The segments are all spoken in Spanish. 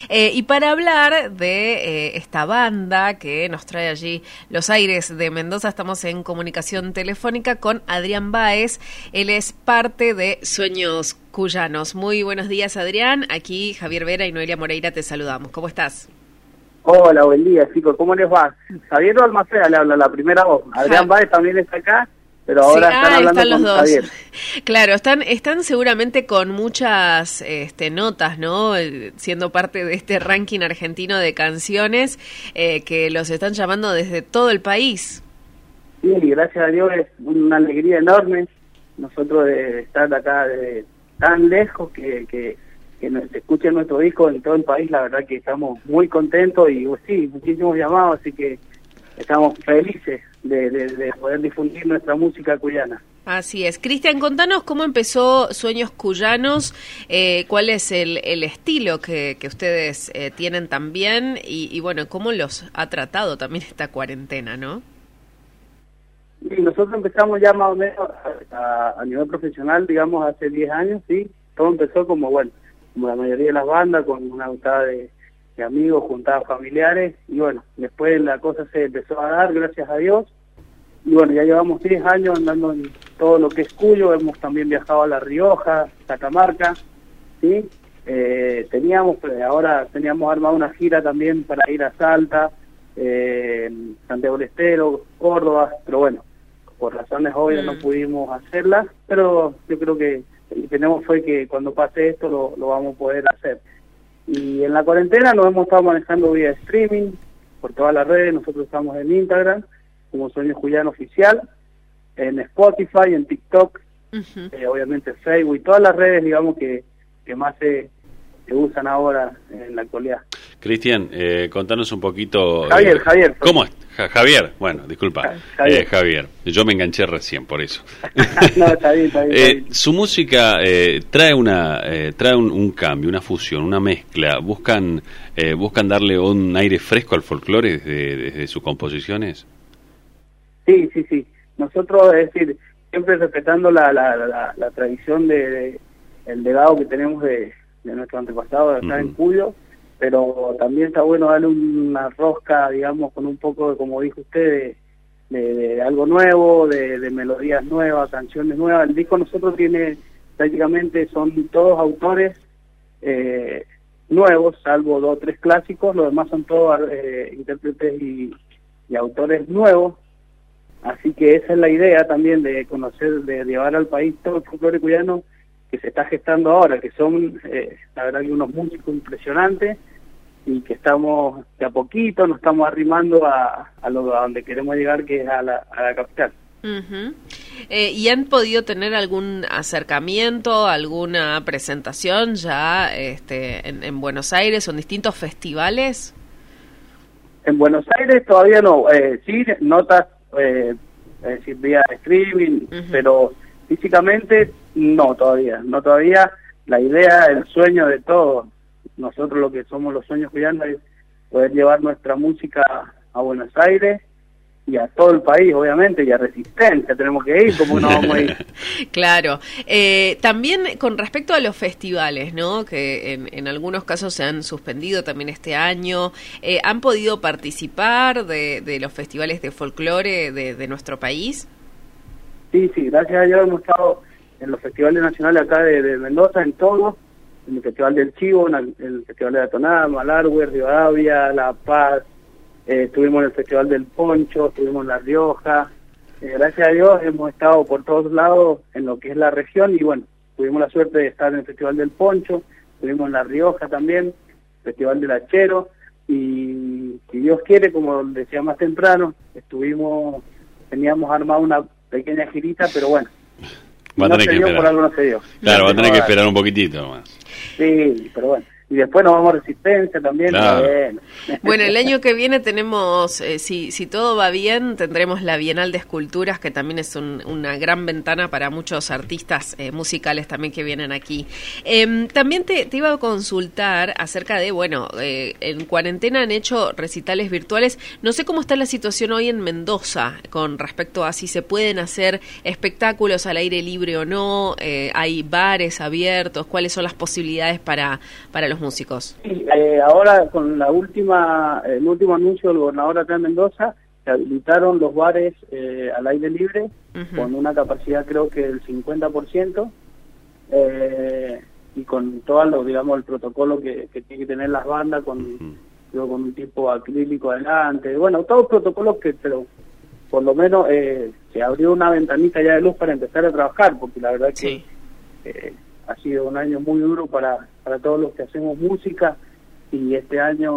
Y para hablar de esta banda que nos trae allí los aires de Mendoza, estamos en comunicación telefónica con Adrián Báez. Él es parte de Sueños Cuyanos. Muy buenos días, Adrián. Aquí Javier Vera y Noelia Moreira te saludamos. ¿Cómo estás? Hola, buen día, chicos. ¿Cómo les va? Javier Balmaceda le habla, la primera voz. Adrián Báez también está acá, pero ahora están hablando están los con dos. Javier. Claro, están seguramente con muchas notas, ¿no? Siendo parte de este ranking argentino de canciones que los están llamando desde todo el país. Sí, gracias a Dios es una alegría enorme. Nosotros de estar acá de tan lejos que se escuche nuestro disco en todo el país, la verdad que estamos muy contentos y sí, muchísimos llamados, así que estamos felices de poder difundir nuestra música cuyana. Así es. Cristian, contanos cómo empezó Sueños Cuyanos, cuál es el estilo que ustedes tienen también y bueno, cómo los ha tratado también esta cuarentena, ¿no? Sí, nosotros empezamos ya más o menos a nivel profesional, digamos, hace 10 años, sí. Todo empezó como la mayoría de las bandas, con una juntada de amigos, juntadas familiares, y bueno, después la cosa se empezó a dar, gracias a Dios, y bueno, ya llevamos 10 años andando en todo lo que es Cuyo, hemos también viajado a La Rioja, Catamarca, ¿sí? Ahora teníamos armado una gira también para ir a Salta, Santiago del Estero, Córdoba, pero bueno, por razones obvias no pudimos hacerlas, pero yo creo que tenemos fe que cuando pase esto lo vamos a poder hacer. Y en la cuarentena nos hemos estado manejando vía streaming por todas las redes. Nosotros estamos en Instagram como Sueños Cuyanos Oficial, en Spotify, en TikTok, obviamente Facebook y todas las redes, digamos, que más se usan ahora en la actualidad. Cristian, contanos un poquito... Javier. ¿Cómo es? Javier, bueno, disculpa. Javier, yo me enganché recién, por eso. No, está bien. Su música trae un cambio, una fusión, una mezcla. ¿Buscan darle un aire fresco al folclore desde sus composiciones? Sí. Nosotros, es decir, siempre respetando la tradición el legado que tenemos de nuestro antepasado de estar en Cuyo, pero también está bueno darle una rosca, digamos, con un poco, como dijo usted, de algo nuevo, de melodías nuevas, canciones nuevas. El disco nosotros prácticamente son todos autores nuevos, salvo 2 o 3 clásicos, los demás son todos intérpretes y autores nuevos. Así que esa es la idea también de conocer, de llevar al país todo el folclore cuyano que se está gestando ahora, que son, la verdad, que unos músicos impresionantes y que estamos de a poquito, nos estamos arrimando a donde queremos llegar, que es a la capital. ¿Y han podido tener algún acercamiento, alguna presentación ya en Buenos Aires o en distintos festivales? En Buenos Aires todavía no, sí, notas, es decir, vía streaming, pero físicamente no todavía. La idea, el sueño de todos, nosotros lo que somos los Sueños Cuyanos, es poder llevar nuestra música a Buenos Aires y a todo el país, obviamente, y a Resistencia tenemos que ir, como no vamos a ir. Claro. También con respecto a los festivales, ¿no? Que en algunos casos se han suspendido también este año, ¿han podido participar de los festivales de folclore de nuestro país? Sí, gracias a Dios hemos estado en los festivales nacionales acá de Mendoza, en todos, en el Festival del Chivo, en el Festival de la Tonada, Malargüe, Rivadavia, La Paz, estuvimos en el Festival del Poncho, estuvimos en La Rioja, gracias a Dios hemos estado por todos lados en lo que es la región y bueno, tuvimos la suerte de estar en el Festival del Poncho, estuvimos en La Rioja también, Festival del Achero y si Dios quiere, como decía más temprano, teníamos armado una pequeña girita, pero bueno, va a tener que esperar. Por algo no se dio. Claro, va a tener que esperar un poquitito más. Sí, pero bueno. Y después nos vamos a Resistencia también. Claro. Bueno, el año que viene tenemos, si todo va bien, tendremos la Bienal de Esculturas, que también es una gran ventana para muchos artistas musicales también que vienen aquí. También te iba a consultar acerca de, en cuarentena han hecho recitales virtuales. No sé cómo está la situación hoy en Mendoza con respecto a si se pueden hacer espectáculos al aire libre o no, hay bares abiertos, cuáles son las posibilidades para los los músicos. Sí, ahora con el último anuncio del gobernador acá en Mendoza, se habilitaron los bares al aire libre, con una capacidad creo que del 50%, y con todo digamos, el protocolo que tiene que tener las bandas, con un tipo acrílico adelante, bueno, todos los protocolos pero por lo menos se abrió una ventanita ya de luz para empezar a trabajar, porque la verdad que ha sido un año muy duro para todos los que hacemos música, y este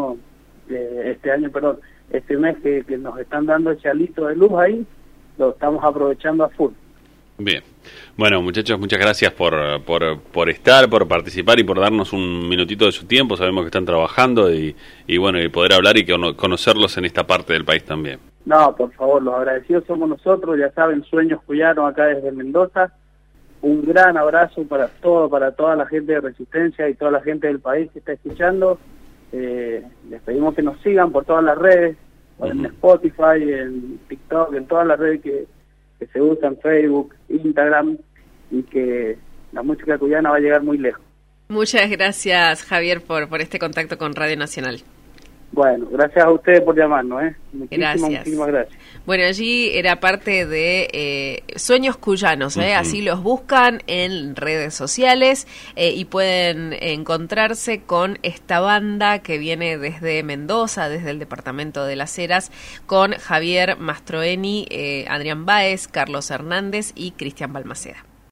mes que nos están dando ese alito de luz ahí, lo estamos aprovechando a full. Bien. Bueno, muchachos, muchas gracias por estar, por participar y por darnos un minutito de su tiempo. Sabemos que están trabajando y bueno, y poder hablar y conocerlos en esta parte del país también. No, por favor, los agradecidos somos nosotros, ya saben, Sueños Cuyanos acá desde Mendoza. Un gran abrazo para toda la gente de Resistencia y toda la gente del país que está escuchando. Les pedimos que nos sigan por todas las redes, en Spotify, en TikTok, en todas las redes que se usan, Facebook, Instagram, y que la música cuyana va a llegar muy lejos. Muchas gracias, Javier, por este contacto con Radio Nacional. Bueno, gracias a ustedes por llamarnos, muchísimas gracias. Bueno, allí era parte de Sueños Cuyanos, así los buscan en redes sociales y pueden encontrarse con esta banda que viene desde Mendoza, desde el departamento de Las Heras, con Javier Mastroeni, Adrián Báez, Carlos Hernández y Cristian Balmaceda.